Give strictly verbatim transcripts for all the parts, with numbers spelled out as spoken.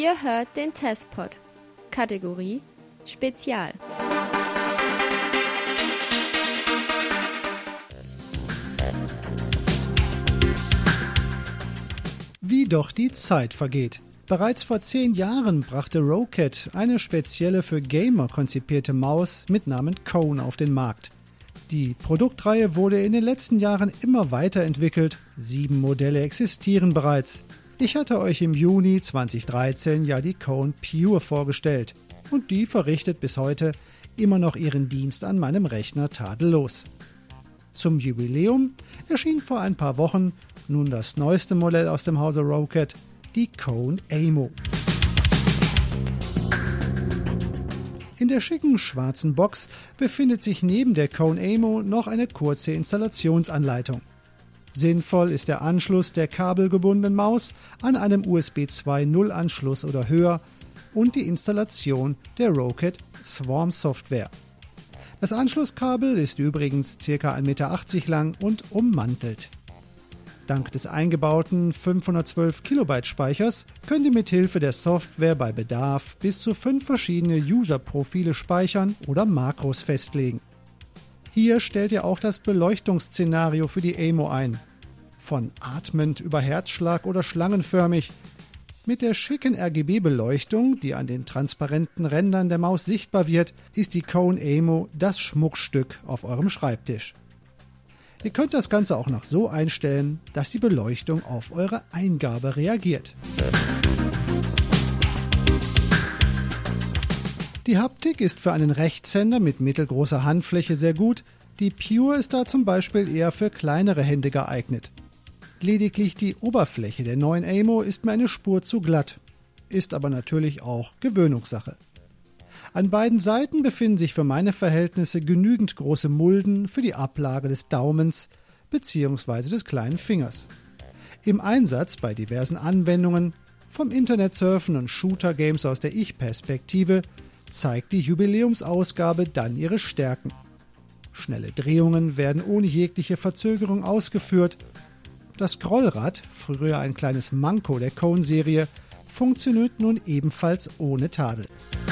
Ihr hört den Testpod. Kategorie Spezial. Wie doch die Zeit vergeht. Bereits vor zehn Jahren brachte Roccat eine spezielle für Gamer konzipierte Maus mit Namen Kone auf den Markt. Die Produktreihe wurde in den letzten Jahren immer weiterentwickelt. Sieben Modelle existieren bereits. Ich hatte euch im Juni zweitausenddreizehn ja die Kone Pure vorgestellt. Und die verrichtet bis heute immer noch ihren Dienst an meinem Rechner tadellos. Zum Jubiläum erschien vor ein paar Wochen nun das neueste Modell aus dem Hause Roccat, die Kone Aimo. In der schicken schwarzen Box befindet sich neben der Kone Aimo noch eine kurze Installationsanleitung. Sinnvoll ist der Anschluss der kabelgebundenen Maus an einem U S B zwei Punkt null Anschluss oder höher und die Installation der Roccat Swarm Software. Das Anschlusskabel ist übrigens ca. ein Meter achtzig lang und ummantelt. Dank des eingebauten fünfhundertzwölf Kilobyte Speichers könnt ihr mithilfe der Software bei Bedarf bis zu fünf verschiedene User-Profile speichern oder Makros festlegen. Hier stellt ihr auch das Beleuchtungsszenario für die Aimo ein. Von atmend über Herzschlag oder schlangenförmig. Mit der schicken R G B-Beleuchtung, die an den transparenten Rändern der Maus sichtbar wird, ist die Kone Aimo das Schmuckstück auf eurem Schreibtisch. Ihr könnt das Ganze auch noch so einstellen, dass die Beleuchtung auf eure Eingabe reagiert. Die Haptik ist für einen Rechtshänder mit mittelgroßer Handfläche sehr gut. Die Pure ist da zum Beispiel eher für kleinere Hände geeignet. Lediglich die Oberfläche der neuen Aimo ist mir eine Spur zu glatt, ist aber natürlich auch Gewöhnungssache. An beiden Seiten befinden sich für meine Verhältnisse genügend große Mulden für die Ablage des Daumens bzw. des kleinen Fingers. Im Einsatz bei diversen Anwendungen, vom Internetsurfen und Shooter-Games aus der Ich-Perspektive, zeigt die Jubiläumsausgabe dann ihre Stärken. Schnelle Drehungen werden ohne jegliche Verzögerung ausgeführt. Das Scrollrad, früher ein kleines Manko der Kone-Serie, funktioniert nun ebenfalls ohne Tadel.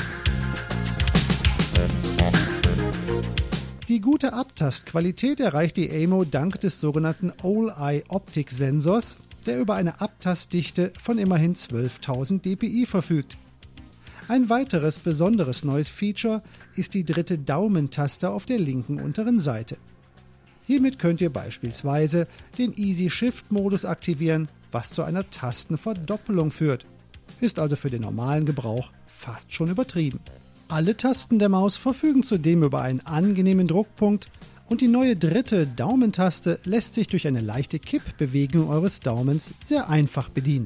Die gute Abtastqualität erreicht die Aimo dank des sogenannten All-Eye-Optik-Sensors, der über eine Abtastdichte von immerhin zwölftausend dpi verfügt. Ein weiteres besonderes neues Feature ist die dritte Daumentaste auf der linken unteren Seite. Hiermit könnt ihr beispielsweise den Easy Shift Modus aktivieren, was zu einer Tastenverdoppelung führt. Ist also für den normalen Gebrauch fast schon übertrieben. Alle Tasten der Maus verfügen zudem über einen angenehmen Druckpunkt und die neue dritte Daumentaste lässt sich durch eine leichte Kippbewegung eures Daumens sehr einfach bedienen.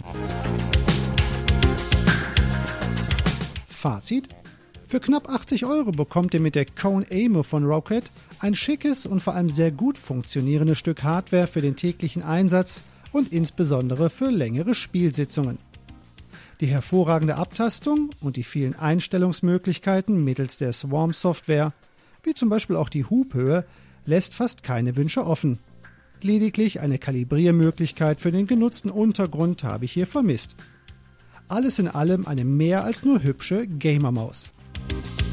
Fazit: Für knapp achtzig Euro bekommt ihr mit der Kone Aimo von Roccat ein schickes und vor allem sehr gut funktionierendes Stück Hardware für den täglichen Einsatz und insbesondere für längere Spielsitzungen. Die hervorragende Abtastung und die vielen Einstellungsmöglichkeiten mittels der Swarm-Software, wie zum Beispiel auch die Hubhöhe, lässt fast keine Wünsche offen. Lediglich eine Kalibriermöglichkeit für den genutzten Untergrund habe ich hier vermisst. Alles in allem eine mehr als nur hübsche Gamer-Maus.